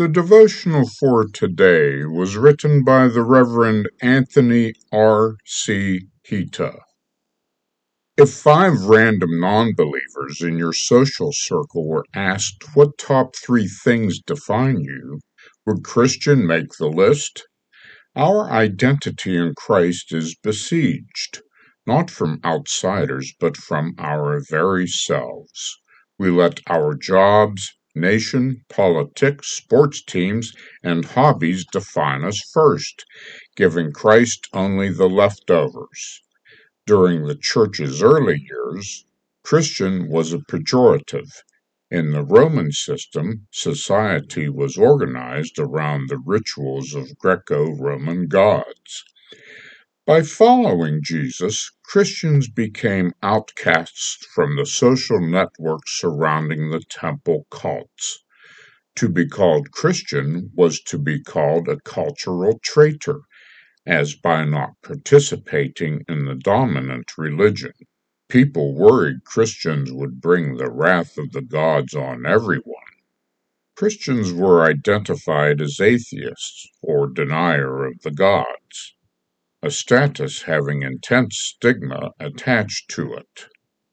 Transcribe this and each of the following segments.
The devotional for today was written by the Reverend Anthony R. C. Hita. If 5 random non-believers in your social circle were asked what top 3 things define you, would Christian make the list? Our identity in Christ is besieged, not from outsiders, but from our very selves. We let our jobs, nation, politics, sports teams, and hobbies define us first, giving Christ only the leftovers. During the church's early years, Christian was a pejorative. In the Roman system, society was organized around the rituals of Greco-Roman gods. By following Jesus, Christians became outcasts from the social networks surrounding the temple cults. To be called Christian was to be called a cultural traitor, as by not participating in the dominant religion. People worried Christians would bring the wrath of the gods on everyone. Christians were identified as atheists or denier of the gods, a status having intense stigma attached to it.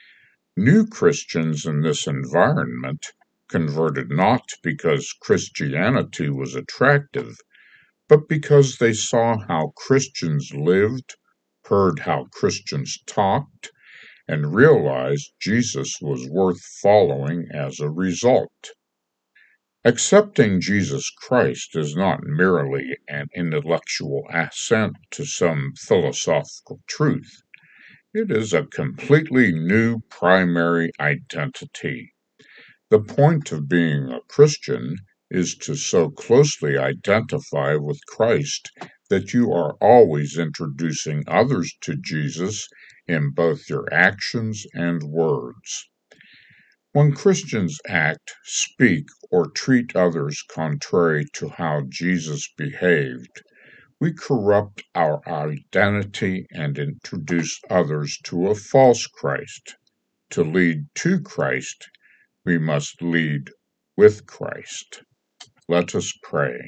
New Christians in this environment converted not because Christianity was attractive, but because they saw how Christians lived, heard how Christians talked, and realized Jesus was worth following as a result. Accepting Jesus Christ is not merely an intellectual assent to some philosophical truth. It is a completely new primary identity. The point of being a Christian is to so closely identify with Christ that you are always introducing others to Jesus in both your actions and words. When Christians act, speak, or treat others contrary to how Jesus behaved, we corrupt our identity and introduce others to a false Christ. To lead to Christ, we must lead with Christ. Let us pray.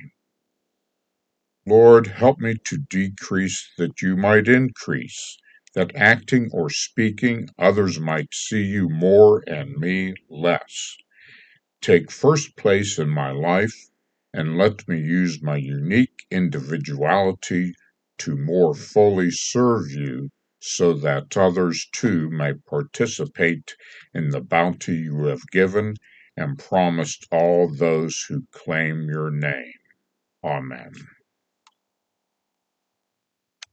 Lord, help me to decrease that you might increase, that acting or speaking others might see you more and me less. Take first place in my life, and let me use my unique individuality to more fully serve you, so that others too may participate in the bounty you have given and promised all those who claim your name. Amen.